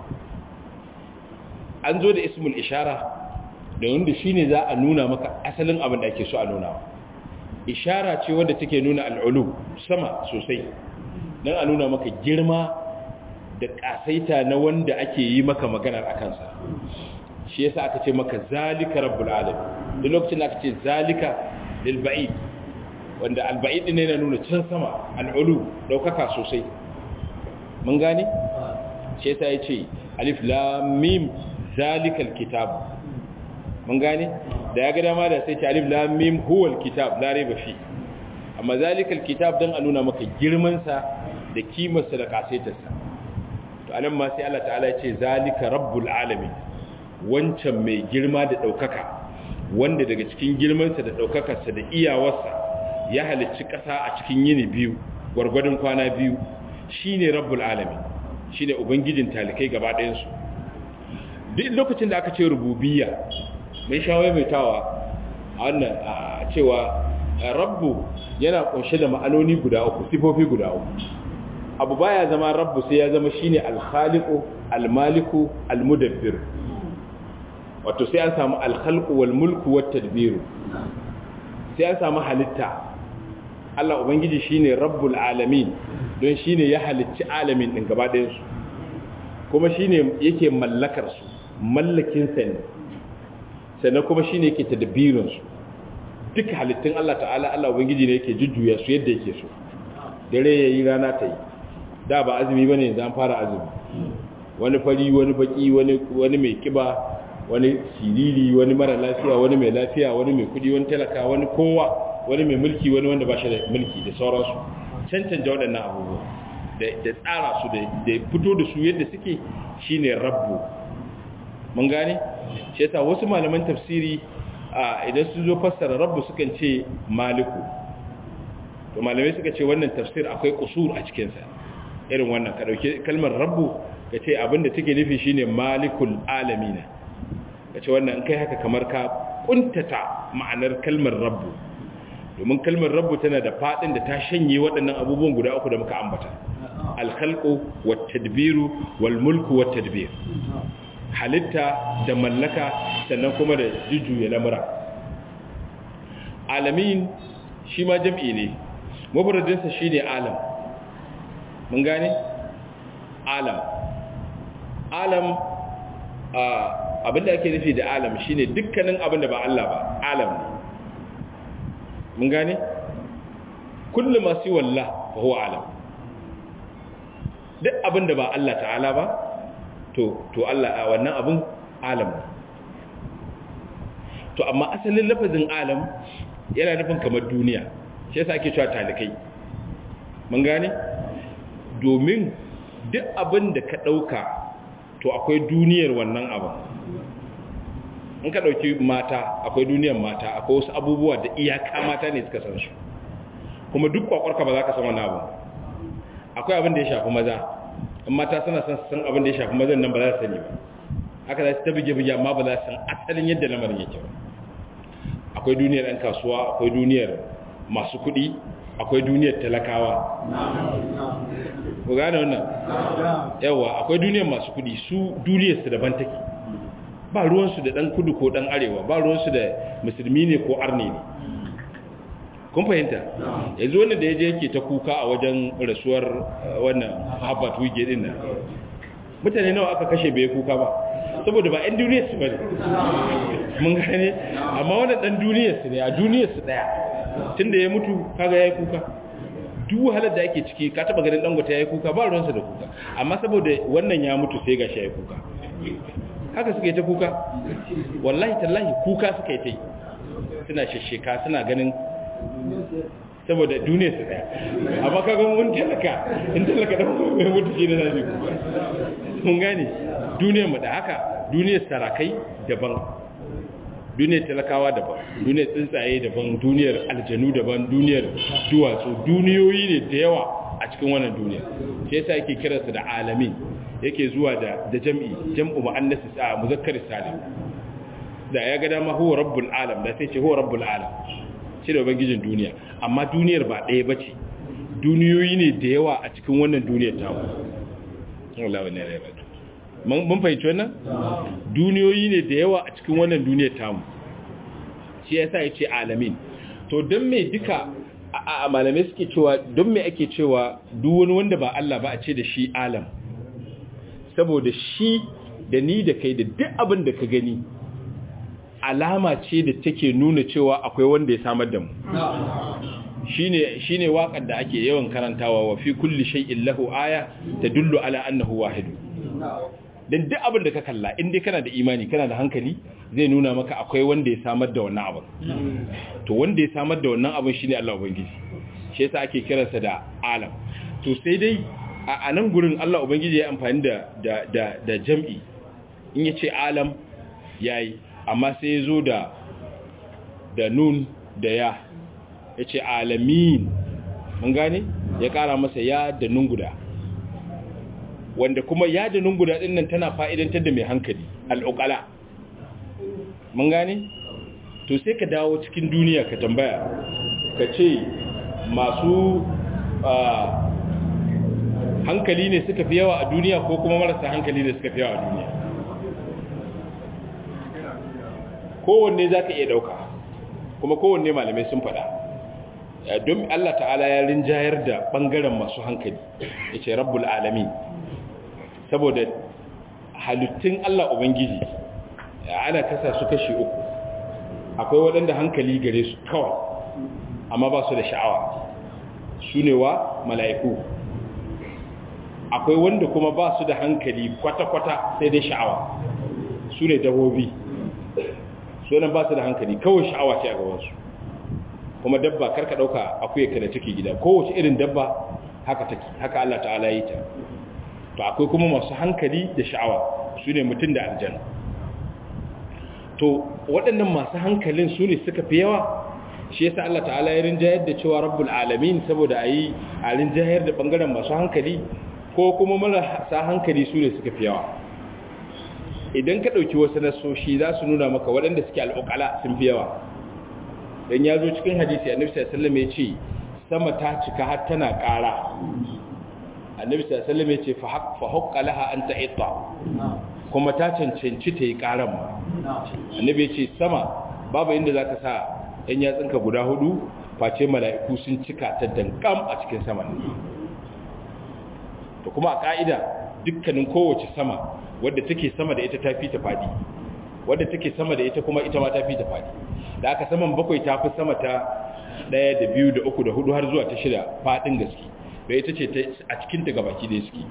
Speaker 1: An zo da ismul ishara da wanda shine za a nuna maka asalin abin da ake so a nuna. Ishara ce wanda take nuna al'ulu sama sosai, dan a nuna maka girma da kasaita na wanda ake yi maka maganar akan sa. Shi yasa aka ce maka zalika rabbul alamin. Duk lokacin da aka ce zalika lil ba'id, wanda al ba'id ne yana nuna can sama, al'ulu daukaka sosai. Mun gane? Shi yasa yace alif lam mim zalikal kitab. Mun gane? Da ya ga dama da sai ta alif lam mim huwal kitab la raiba fi. Amma zalikal kitab dan a nuna maka girman sa da kimar sa da kasaitar sa. To anan ma sai Allah ta'ala ya ce zalika rabbul alamin, wancan mai girma da daukaka wanda daga cikin girman sa da daukakar sa da iyawarsa ya halicci kasa a cikin yini biyu gwargwadon kwana biyu, shine rabbul alamin, shine ubangijin talikai gaba ɗayan su. Duk lokacin da aka ce rububiyya mai shawai mai tawa a wannan cewa rabbu yana kunshe da ma'anoni guda uku, sifofi guda uku. Abu baya zama rabbu sai ya zama shine al-khaliqu al-maliku al-mudabbir. Wato sai an samu al-khalqu wal mulku wat tadbir, sai an samu halitta. Allah ubangiji shine rabbul alamin don shine ya halicci alamin din gaba ɗayan su, kuma shine yake mallakar su, mallakin sa ne, sannan kuma shine yake tadbirin su. Duka halittun Allah ta'ala Allah ubangiji ne yake jujjuya su yadda yake so. Dare yayi rana ta yi, da ba azumi bane yanzu an fara azumi. Wani fari, wani baki, wani mai kiba, wani siriri, wani mara lafiya, wani mai lafiya, wani mai kudi, wani talaka, wani kowa, wani mai mulki, wani wanda ba shi da mulki da sauransu. Cancanta waɗannan abubuwa da tsara su da fito da su yadda suke shine rabbu. Mun gane? Shi yasa wasu malaman tafsiri idan su zo fassara rabbu sukan ce maliku. To malamai suka ce wannan tafsir akwai kusur a cikinsa. Irin wannan ka dauki kalmar rabbu ka ce abinda take nufi shine malikul alamina. Ka ce wannan in kai haka kamar ka kuntata ma'anar kalmar rabbu. domin kalmar rabbu tana da fadin da ta shanye waɗannan abubuwan guda uku da muka ambata al-khalqu wat-tadbiru wal-mulku wat-tadbir halitta da mallaka sannan kuma da jujjuya lamura. Alamin shi ma jam'i ne, mufradinsa shine alam. Mun gane? Alam abinda ake nufi da alam shine dukkanin abinda ba Allah ba, alam ne. Mun gane? Kullu ma siwa Allah fa huwa alam. Duk abinda ba Allah ta'ala ba to Allah a wannan abin alam. To amma asalin lafazin alam yana nufin kamar duniya, shi yasa ake cewa talikai. Mun gane? Domin duk abin da ka dauka to akwai duniyar wannan abin. In ka dauki mata, akwai duniyar mata, akwai wasu abubuwa da iyaka mata ne suka san su. Kuma duk kwakwarka ba za ka san wannan abin. Akwai abin da ya shafi maza, in mata suna san abin da ya shafi mazan nan ba za su sani ba, haka za su ta buge-buge amma ba za su san asalin yadda lamarin yake ba. Akwai duniyar 'yan kasuwa, akwai duniyar masu kuɗi, akwai duniyar talakawa. Ku gane wannan? Yawa, akwai duniyar masu kuɗi, su duniyarsu daban take, ba ruwansu da ɗan kudu ko ɗan arewa, ba ruwansu da musulmi ne ko arne ne. Kun fahimta? Yanzu wannan da ya je yake ta kuka a wajen rasuwar wannan Harvard Wige din nan, mutane nawa aka kashe bai kuka ba, saboda ba 'yan duniyarsu ba ne. Mun gane? Amma wannan ɗan duniyarsu ne, a duniyarsu ɗaya, tun da ya mutu kaga ya yi kuka. Duk wahalar da ake ciki, ka taɓa ganin Dangote ya yi kuka, ba ruwansa da kuka, amma saboda wannan ya mutu sai gashi ya yi kuka. Haka suka yi ta kuka, wallahi tallahi kuka suka yi ta yi, suna shasheka suna ganin saboda duniya su daya. Amma kaga mun talaka, in talaka dan mai mutu shi da zai kuka. Mun gane duniyar mu da haka, duniyar sarakai daban, duniyar talakawa daban, duniyar tsuntsaye daban, duniyar aljanu daban, duniyar duwatsu, duniyoyi ne da yawa a cikin wannan duniya. Shi yasa yake kiransa da alamin, yake zuwa da jam'u muannas muzakkar salim. Da ya ga dama huwa rabbul alam, da sai ce huwa rabbul alam, shi da ubangijin duniya. Amma duniyar ba ɗaya bace, duniyoyi ne da yawa a cikin wannan duniyar ta mu. Allah wa ni'mal wakil. Mun fahimci wannan? Duniyoyi ne da yawa a cikin wannan duniyar ta mu. Shi yasa yace alamin. To don me duka a malamai suke cewa don me ake cewa duk wani wanda ba Allah ba a ce da shi alam? Saboda shi da ni da kai da duk abin da ka gani alama ce da take nuna cewa akwai wanda ya samar da mu. Shine waƙar da ake yawan karantawa, wa fi kulli shay'in lahu aya tadullu ala annahu wahid. Dan duk abin da ka kalla, in dai kana da imani, kana da hankali, zai nuna maka akwai wanda ya samar da wannan abin. To wanda ya samar da wannan abin shine Allah Ubangiji. Shi yasa ake kiransa da alam. To sai dai a nan gurin Allah Ubangiji ya amfani da jam'i. In yace alam yayi, amma sai ya zo da nun da ya ce alamin. Mun gane? Ya kara masa ya da nun guda, wanda kuma ya da nun guda din nan tana fa'idantar da mai hankali, al'uqala. Mun gane? To sai ka dawo cikin duniya ka tambaya, ka ce masu hankali ne suka fi yawa a duniya ko kuma marasa hankali ne suka fi yawa a duniya? Kowanne za ka iya ɗauka, kuma kowanne malamai sun faɗa. Don Allah ta'ala ya rinjayar da ɓangaren masu hankali, ya ce rabbul alami, saboda halittun Allah Ubangiji ana kasa su kashi uku. Akwai waɗanda hankali gare su kawai, amma ba su da sha'awa, su ne wa mala'iku. Akwai wanda kuma ba su da hankali kwata-kwata sai dai sha'awa, su ne dabobi. Sunan ba su da hankali, kawai sha'awa ce a gabansu. Kuma dabba karka ɗauka akwai ka da take gida, kowace irin dabba haka take, haka Allah ta'ala yi ta. To akwai kuma masu hankali da sha'awa, su ne mutum da aljanna. To waɗannan masu hankalin su ne suka fi yawa, shi yasa Allah ta'ala ya rinjayar da cewa rabbul alamin, saboda a rinjayar da ɓangaren masu hankali, ko kuma marasa hankali su ne suka fi yawa. Idan ka ɗauki wasu nasoshi za su nuna maka waɗanda suke al'uƙala sun fi yawa. dan ya zo cikin hadisi annabi sallallahu alaihi wasallam ya ce sama ta cika har tana ƙara. Annabi sallallahu alaihi wasallam ya ce fa haqqa laha an ta'ita kuma ta cancanci ta yi ƙaran ma. Annabi ya ce sama babu inda zaka sa ɗan yatsunka guda hudu face mala'iku sun cika ta dankam a cikin sama. To kuma a ka'ida dukkanin kowace sama wadda take sama da ita tafi ta fadi, wadda take sama da ita kuma ita ma tafi ta fadi. Da aka saman bakwai tafi sama ta 1 da 2 da 3 da 4 har zuwa ta 6 fadin gaske. Da ita ce a cikin ta gabaki da suke.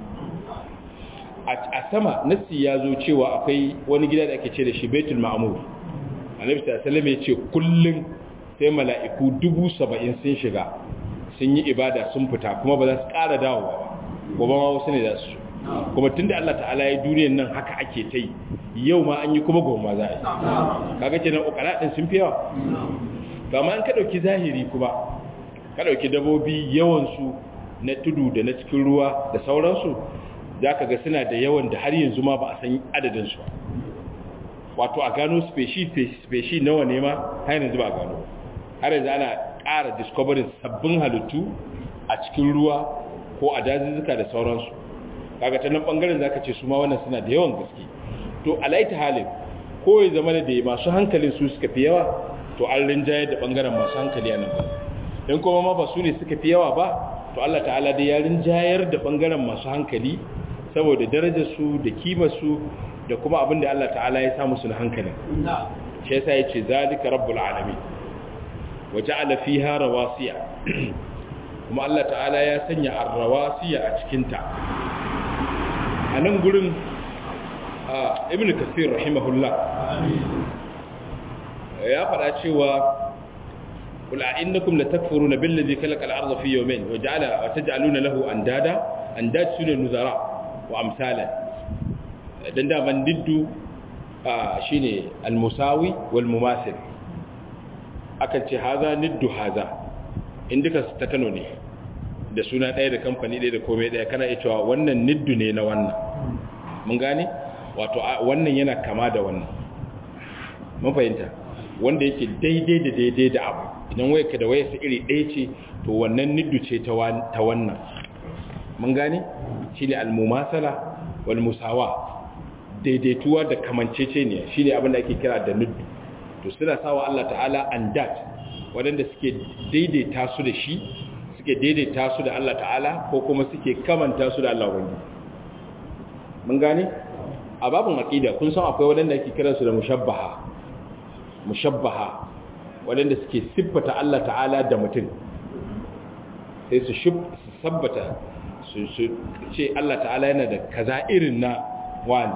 Speaker 1: A sama nassi ya zo cewa akwai wani gida da ake ce da shi Baitul Ma'mur. Annabi sallallahu alaihi wasallam ya ce kullun sai mala'iku 70,000 sun shiga sun yi ibada sun fita kuma ba za su ƙara dawowa ba. Gobe ma wasu ne za su kuma tunda Allah ta'ala ya duniyar nan haka ake ta yi yau ma an yi kuma gobe ma za a yi kaga kenan ukala din sun fi yawa kama an ka dauki zahiri kuma ka dauki dabobi yawan su na tudu da na cikin ruwa da sauransu zaka ga suna da yawan da har yanzu ma ba a san adadin su wato a gano species nawa ne ma har yanzu ba a gano har yanzu ana ƙara discovering sabbin halittu a cikin ruwa ko a dazuzzuka da sauransu kaga ta nan bangaren zaka ce su ma wannan suna da yawan gaske to alaita halin ko ya zama da masu hankalin su suka fi yawa to an rinjayar da bangaren masu hankali a nan ba in kuma ma ba su ne suka fi yawa ba to Allah ta'ala dai ya rinjayar da bangaren masu hankali saboda darajar su da kimar su da kuma abin da Allah ta'ala ya samu su na hankalin shi yasa yace zalika rabbul alamin wa ja'ala fiha rawasiya kuma Allah ta'ala ya sanya arrawasiya a cikinta a nan gurin ibn kasir rahimahullah ya faɗa cewa qul a innakum latakfuruna billazi khalaqa al-ardha fi yawmayn wa taj'aluna lahu andad sunan nuzara wa amsalan dan da man diddu shine al-musawi wal mumasil akan ce haza niddu haza in duka ta Kano ne da suna ɗaya da kamfani ɗaya da komai ɗaya kana iya cewa wannan niddu ne na wannan mun gane wato wannan yana kama da wannan mun fahimta wanda yake daidai da daidai da abu idan wayarka da wayarsa iri ɗaya ce to wannan niddu ce ta wannan mun gane shine al-mumasala wal musawa daidaituwa da kamancece ne shine abin da ake kira da niddu to suna sawa Allah ta'ala andat waɗanda suke daidaita su da shi suke daidaita su da Allah ta'ala ko kuma suke kamanta su da Allah wani mun gane a babin aqida kun san akwai waɗanda ake kiransu da mushabbaha waɗanda suke siffata Allah ta'ala da mutum sai su sabbata su ce Allah ta'ala yana da kaza irin na wani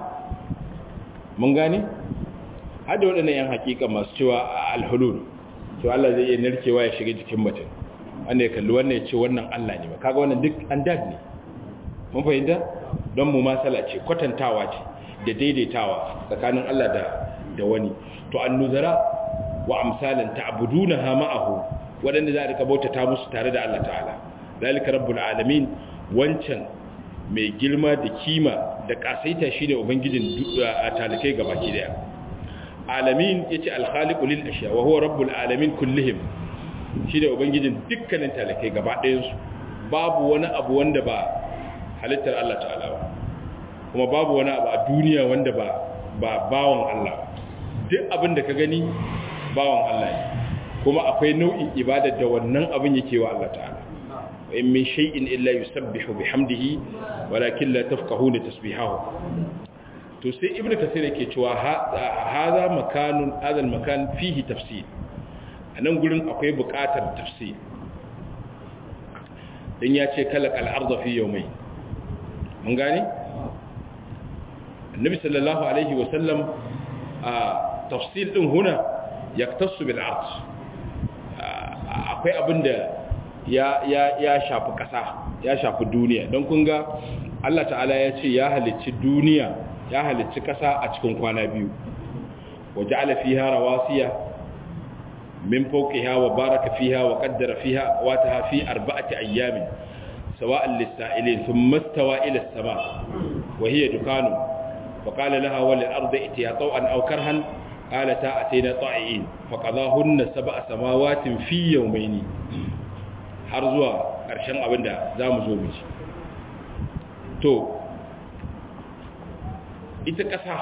Speaker 1: mun gane hada waɗannan yan hakika masu cewa al-hulul to Allah zai iya narkewa ya shiga jikin mutum wanda ya kalli wannan ya ce wannan Allah ne ba kaga wannan duk an dad ne mun fahimta don mu masala ce kwatantawa ce da daidaitawa tsakanin Allah da wani to annuzara wa amsalan ta'budunaha ma'ahu wadanda za a rika bautata musu tare da Allah ta'ala zalika rabbul alamin wancan mai girma da kima da kasaita shine ubangijin talakai gabaki daya alamin yace al-khaliqu lil ashya wa huwa rabbul alamin kullihim shine ubangijin dukkanin talakai gaba ɗayan su babu wani abu wanda ba halittar Allah ta'ala ba kuma babu wani abu a duniya wanda ba bawan Allah duk abin da ka gani bawan Allah ne kuma akwai nau'in ibada da wannan abin yake wa Allah ta'ala wa in min shay'in illa yusabbihu bihamdihi walakin la tafqahuna tasbihahu to sai ibnu kasir yake cewa hadha makan fihi tafsir anan gurin akwai buƙatar tafsir dan ya ce kalakal arda fi yawmay mun gane annabi sallallahu alaihi wa sallam tafsir din huna yaktasu bil ard akwai abinda ya shafi kasa ya shafi duniya don kun ga Allah ta'ala ya ce ya halicci duniya ya halicci kasa a cikin kwana biyu waja'ala fiha rawasiya min fawqiha wa baraka fiha wa qaddara fiha wa taha fi arba'ati ayyamin sawa'an lis-sa'ilin thumma istawa ila as-sama' wa hiya dukanu fa qala laha wal ardi itiya taw'an aw karhan qalata ataina ta'in fa qadahunna sab'a samawatin fi yawmayn har zuwa ƙarshen abinda zamu zo mu ci to ita ƙasa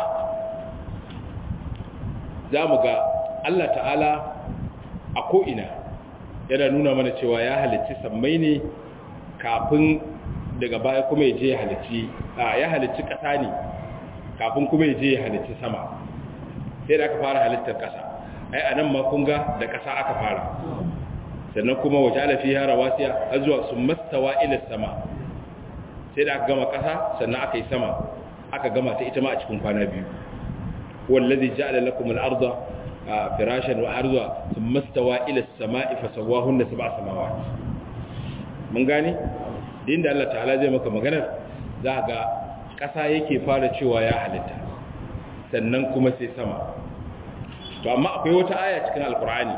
Speaker 1: zamu ga Allah ta'ala a ko'ina yana nuna mana cewa ya halicci sammai ne kafin daga baya kuma ya je ya halicci ƙasa ne kafin kuma ya je ya halicci sama sai da aka fara halittar ƙasa ai a nan ma kun ga da ƙasa aka fara sannan kuma waje alafi ya rawasiya har zuwa sun mastawa ila sama sai da aka gama ƙasa sannan aka yi sama aka gama ta ita ma a cikin kwana biyu wallazi ja'ala lakum al-ardha firashan wa arda thumma stawa ila as-sama'i fasawwahunna sab'a samawat mun gane din da Allah ta'ala zai maka maganar za ga ƙasa yake fara cewa ya halitta sannan kuma sai sama to amma akwai wata aya cikin alqur'ani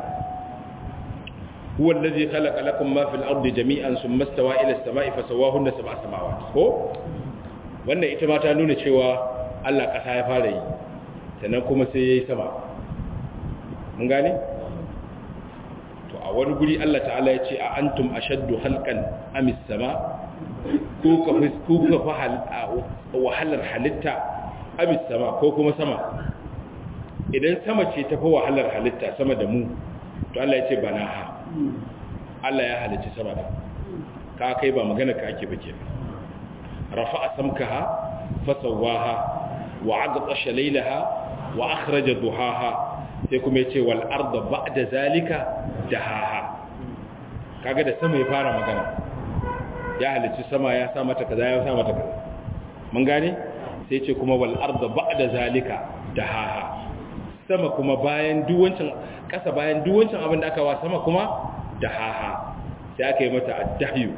Speaker 1: huwa allazi khalaqa lakum ma fil ardi jami'an thumma stawa ila as-sama'i fasawwahunna sab'a samawat ko wannan ita ma ta nuna cewa Allah ƙasa ya fara yi sannan kuma sai yayi sama mun gane to a wani guri Allah ta'ala ya ce a antum ashaddu khalqan am as-sama ko ka fa wahalar halitta am as-sama ko kuma sama idan sama ce ta fa wahalar halitta sama da mu to Allah ya ce banaha Allah ya halicci sama da ka kai ba magana ka ake bake rafa'a samkaha fasawwaha wa 'aqasha laylaha wa akhraja duhaha sai kuma yace wal arda ba'da zalika dahaha kaga da sama ya fara magana ya halicci sama ya sa mata kaza ya sa mata kaza mun gane sai yace kuma wal arda ba'da zalika dahaha sama kuma bayan duwancin kasa bayan duwancin abin da aka wa sama kuma dahaha sai aka yi mata addahyu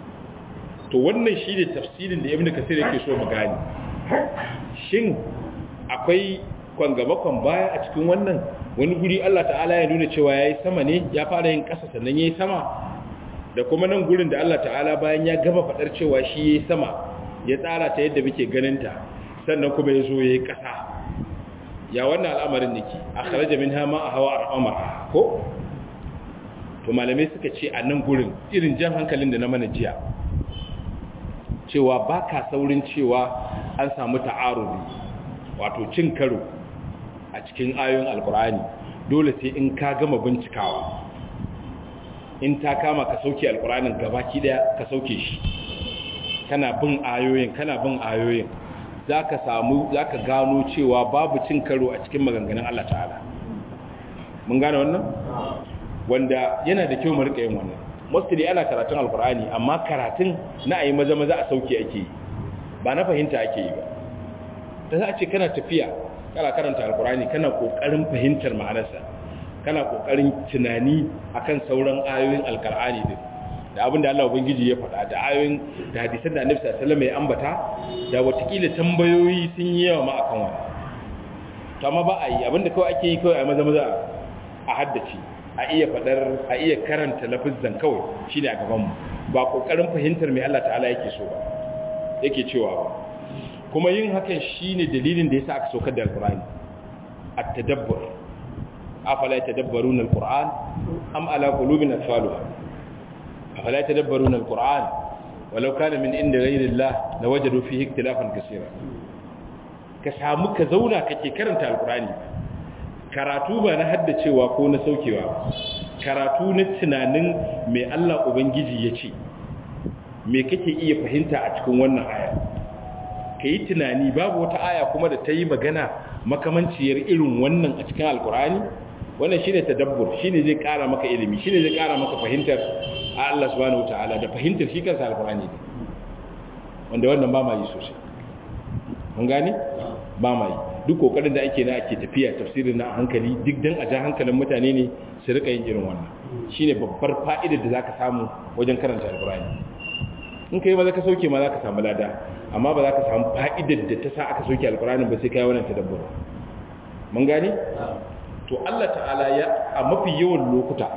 Speaker 1: to wannan shine tafsirin da ibnu kasir yake so mu gane shin akwai kwan gaba kwan baya a cikin wannan wani guri Allah ta'ala ya nuna cewa yayi sama ne ya fara yin ƙasa sannan yayi sama da kuma nan gurin da Allah ta'ala bayan ya gama fadar cewa shi yayi sama ya tsara ta yadda muke ganin ta sannan kuma ya zo yayi ƙasa ya wannan al'amarin nake akhraja minha ma hawa al-amr ko to malamai suka ce a nan gurin irin jan hankalin da na mana jiya cewa baka saurin cewa an samu ta'arudi wato cin karo a cikin ayoyin alkur'ani dole sai in ka gama bincikawa in ta kama ka sauke alkur'anin gabaki daya ka sauke shi kana bin ayoyin zaka gano cewa babu cin karo a cikin maganganun Allah ta'ala mun gane wannan wanda yana da kyau mu rika yin wannan mostly ana karatun alkur'ani amma karatun na ayi maza a sauke ake yi ba na fahimta ake yi ba da za a ce kana tafiya kana karanta alkurani kana kokarin fahimtar ma'anarsa kana kokarin tunani akan sauran ayoyin alkurani din da abin da Allah ubangiji ya faɗa da ayoyin da hadisan da Annabi sallallahu alaihi wasallam ya ambata da watakila tambayoyi sun yi yawa ma akan wannan to amma ba a yi abinda kawai ake yi kawai a maza a haddace a iya fadar a iya karanta lafizan kawai shine a gaban mu ba kokarin fahimtar me Allah ta'ala yake so ba yake cewa ba kuma yin hakan shine dalilin da yasa aka saukar da alqur'ani at-tadabbur afala yatadabbaruna alqur'an am ala qulubin aqfaluha afala yatadabbaruna alqur'an walau kana min inda ghayri Allah lawajadu fihi ikhtilafan kaseera ka samu ka zauna kake karanta alqur'ani karatu ba na haddacewa ko na saukewa karatu na tunanin me Allah ubangiji ya ce me kake iya fahimta a cikin wannan aya ka yi tunani babu wata aya kuma da ta yi magana makamanciyar irin wannan a cikin alkur'ani wannan shine tadabbur shine zai kara maka ilimi shine zai kara maka fahimtar Allah subhanahu wataala da fahimtar shi kansa alkur'ani wanda wannan ba ma yi sosai mun gane ba ma yi duk kokarin da ake na ake tafiya tafsirin na hankali duk dan a ja hankalin mutane ne su rika yin irin wannan shine babbar fa'idar da zaka samu wajen karanta alkur'ani in kai ma zaka sauke ma zaka samu lada amma ba zaka samu fa'idar da ta sa aka sauke alkur'ani ba sai kai wannan tadabbur mun gane to Allah ta'ala ya a mafi yawan lokuta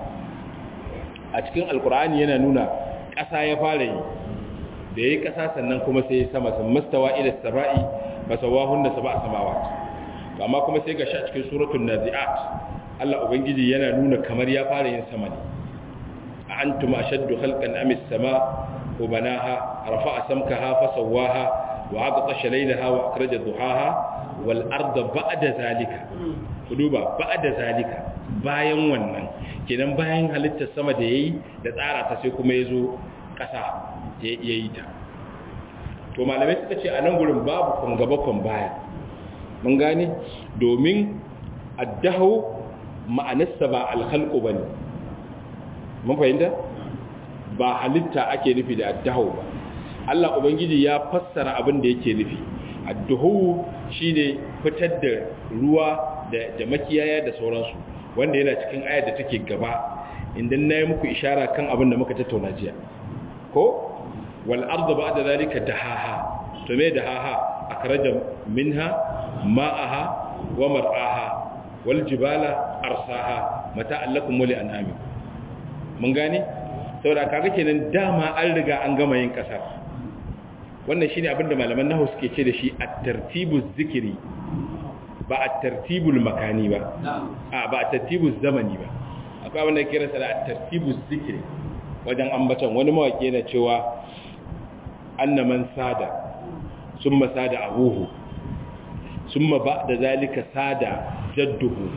Speaker 1: a cikin alkur'ani yana nuna ƙasa ya fara yi da yayi ƙasa sannan kuma sai sama mastawa ila sabai fasawahunna sab'a samawat amma kuma sai ga shi a cikin suratul nazi'at Allah ubangiji yana nuna kamar ya fara yin sama ne a antum ashaddu khalqan am as-sama wa banaha rafa'a samkaha fa sawwaha wa aqtasha laylaha wa akhraja duhaha wal arda ba'da zalika duba ba'da zalika bayan wannan kenan bayan halittar sama da yayi da tsara ta sai kuma yazo kasa yayi ta to malamai suka ce a nan gurin babu kun gaba kun baya mun gane domin addahu ma'anarsa ba al-khalqu bane mun fahimta ba halitta ake nufi da addahu ba Allah ubangiji ya fassara abin da yake nufi addahu shine fitar da ruwa da makiyaya da sauransu wanda yana cikin ayar da take gaba idan nayi muku ishara kan abin da muka tattauna jiya ko wal ardu ba'da zalika dahaha to me dahaha akhraja minha ma'aha wa mar'aha wal jibala arsaha mata'an lakum wa li'anamikum mun gane saboda kaga kenan dama an riga an gama yin kasar wannan shine abinda malaman nahwu suke ce da shi at-tartibuz zikri ba at-tartibul makani ba ba at-tartibuz zamani ba akwai abinda yake kiransa da at-tartibuz zikri wajen ambaton wani mawaki yana cewa anna man sada summa sada abuhu summa ba'da zalika sada jadduhu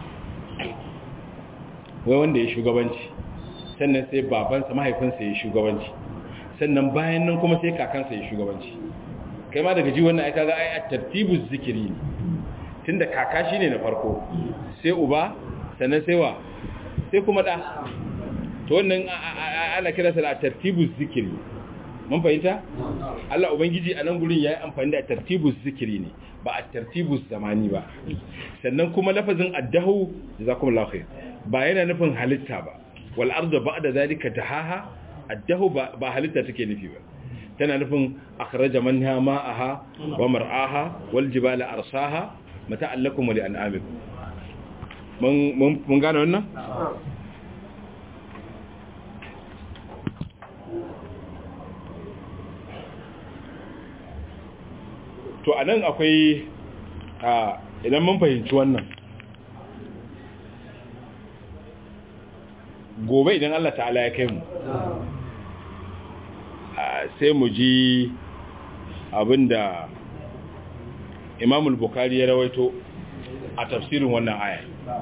Speaker 1: wai wanda ya shugabanci sannan sai babansa mahaifinsa ya shugabanci sannan bayan nan kuma sai kakansa ya shugabanci kai ma daga ji wannan ai kaga ai at-tartibuz zikri ne tunda kaka shine na farko sai uba sannan sai wa sai kuma da to wannan ana kiransa da at-tartibuz zikri mun fahimta Allah ubangiji a nan gurin yayi amfani da at-tartibuz zikri ne ba at-tartibuz zamani ba sannan kuma lafazin addahu jazakumullahu khair ba yana nufin halitta ba wal ardu ba'da zalika dahaha addahu ba halitta take nufi ba tana nufin akhraja manha ma'aha wa mar'aha wal jibala arsaha mata'an lakum wa li'anamikum mun gane wannan to anan akwai idan mun fahimci wannan gobe idan Allah ta'ala ya kai mu sai mu ji abinda Imam al-Bukhari ya rawaito a tafsirin wannan aya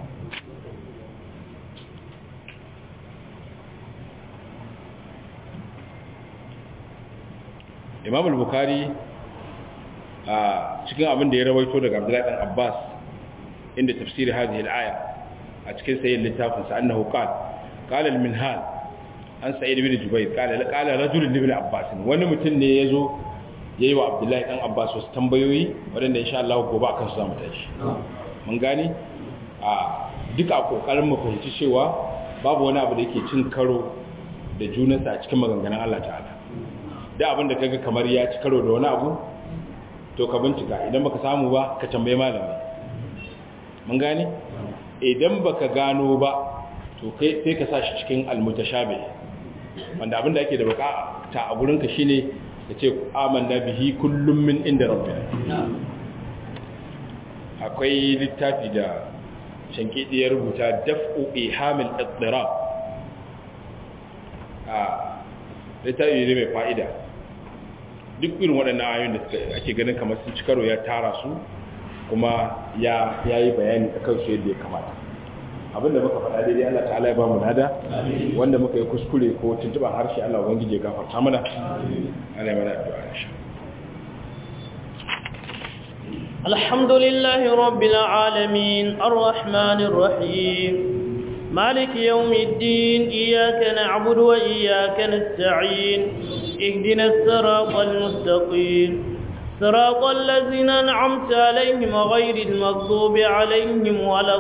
Speaker 1: Imam al-Bukhari cikin abinda ya rawaito daga Abdullah ibn Abbas inda tafsiri hadhihi al-aya a cikin sayyid littafin sa annahu qala قال المنهال an sa'id ibn jubayr qala rajul ibn abbas wani mutum ne yazo yayi wa abdullahi dan abbas wasu tambayoyi wadanda insha Allah gobe akan su zamu tashi mun gane duka kokarin mu fahimci cewa babu wani abu da yake cin karo da junansa a cikin maganganun Allah ta'ala da abin da kaga kamar ya ci karo da wani abu to ka bincika idan baka samu ba ka tambaye malami mun gane idan baka gano ba to kai sai ka sashi cikin almutashabih wanda abinda ake da bukata a gurinka shine ka ce amanna bihi kullum min inda rabbina akwai littafi da shankidi ya rubuta daf'u ihamil iddirab littafi ne mai fa'ida duk irin waɗannan ayoyin da ake ganin kamar sun ci karo ya tara su kuma ya yi bayani akan su yadda ya kamata abinda muka faɗa daidai Allah ta'ala ya ba mu nada wanda muka yi kuskure ko tuntuban harshe Allah ubangije ya gafarta mana Allah ya mana addu'a insha
Speaker 2: alhamdulillahi rabbil alamin arrahmanir rahim maliki yawmiddin iyyaka na'budu wa iyyaka nasta'in ihdinas siratal mustaqim صراط الذين أنعمت عليهم غير المغضوب عليهم ولا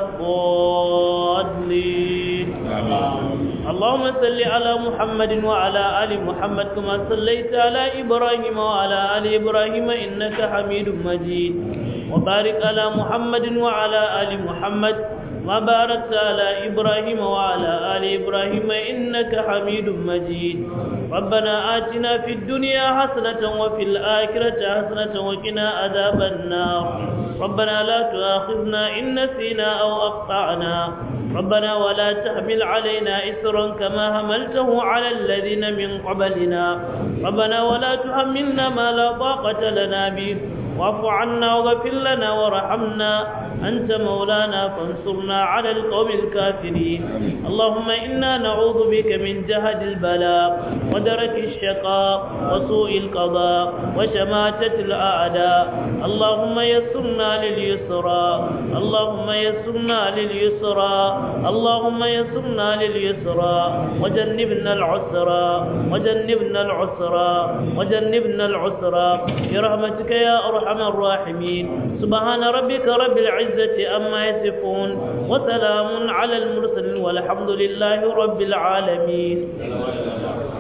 Speaker 2: الضالين اللهم صل على محمد وعلى آل محمد كما صليت على إبراهيم وعلى آل إبراهيم إنك حميد مجيد وبارك على محمد وعلى آل محمد ما باركت على إبراهيم وعلى آل إبراهيم إنك حميد مجيد ربنا آتنا في الدنيا حسنة وفي الآخرة حسنة وقنا عذاب النار ربنا لا تؤاخذنا إن نسينا أو أخطأنا ربنا ولا تحمل علينا إسرا كما حملته على الذين من قبلنا ربنا ولا تحملنا ما لا طاقة لنا به واعف عنا واغفر لنا وارحمنا أنت مولانا فانصرنا على القوم الكافرين اللهم إنا نعوذ بك من جهد البلاء ودرك الشقاء وسوء القضاء وشماتة الأعداء اللهم يسرنا لليسرى اللهم يسرنا لليسرى اللهم يسرنا لليسرى وجنبنا العسرى وجنبنا العسرى وجنبنا العسرى برحمتك يا أرحم الراحمين سبحان ربك رب العزة أما يصفون وسلام على المرسلين والحمد لله رب العالمين